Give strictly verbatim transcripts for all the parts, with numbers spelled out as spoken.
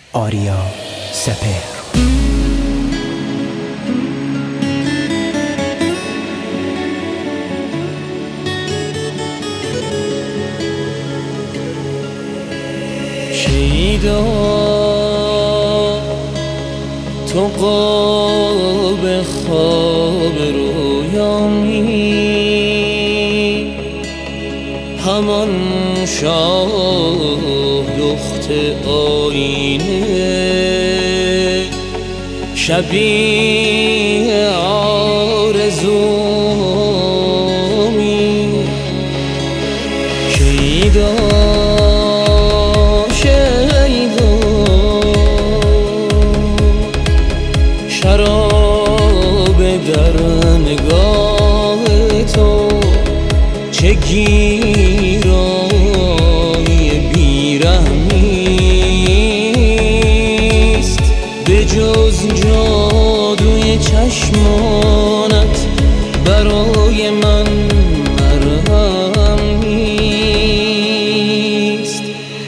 آریا سپهر. شیدا تو قاب خواب رویامی، همان شاه دخت آینه، شبیه آرزومی. شیدا شراب در نگاه تو چه گیرای بیرحمیست، به جز جادوی چشمانت برای من مرهم نیست.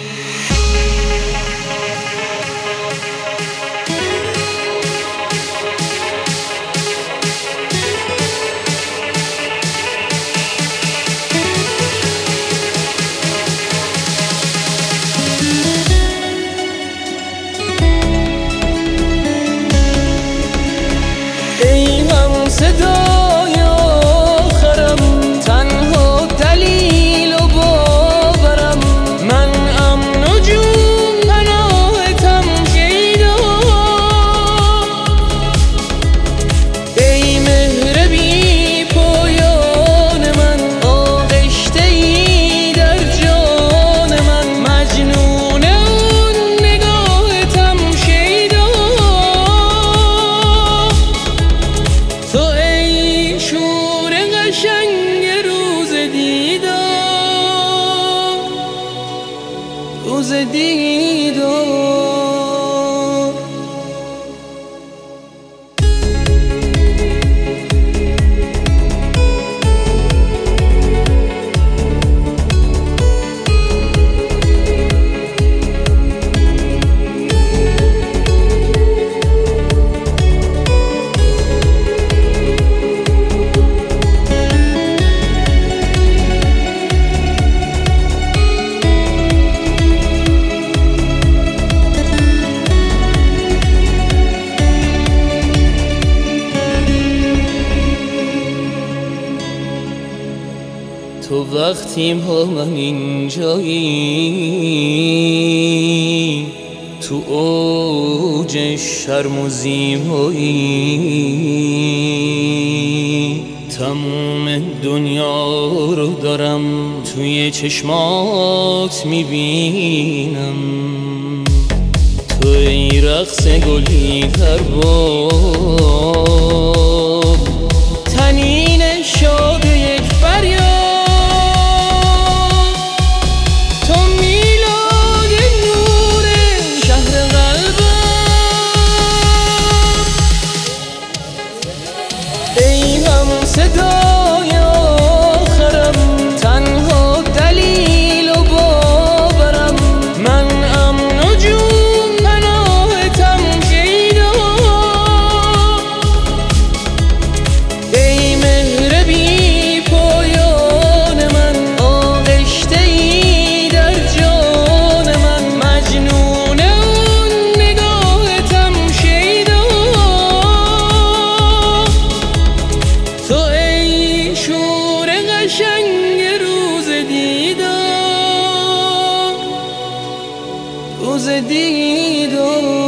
صدای آخرم، تنها دلیل و باورم، من امن و جون پناهتم شیدا. ای مهر بی پایان من، آغشته ای در جان من، مجنون اون نگاهتم شیدا. تو ای شور قشنگ روز دیدار، روز دیدار. تو وقتی با من اینجایی، تو اوج شرم و زیبایی، تموم دنیا رو دارم توی چشمات میبینم. تو ای رقص گلی در باب، تنین شاد یک فریاد، صدای آخرم، تنها دلیل و باورم، من امن و جون پناهتم شیدا. ای مهر بی پایان من، آغشته ای در جان من، مجنون اون نگاهتم شیدا. تو ای شور قشنگ روز دیدار، روز دیدار.